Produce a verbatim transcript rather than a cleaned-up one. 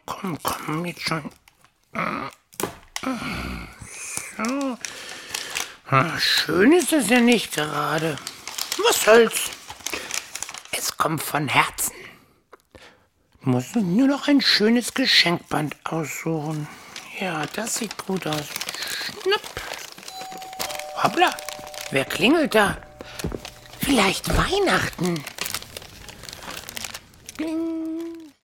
komm, komm, jetzt schon. So. Schön ist es ja nicht gerade. Was soll's? Es kommt von Herzen. Ich muss nur noch ein schönes Geschenkband aussuchen. Ja, das sieht gut aus. Schnupp. Hoppla, wer klingelt da? Vielleicht Weihnachten. Kling.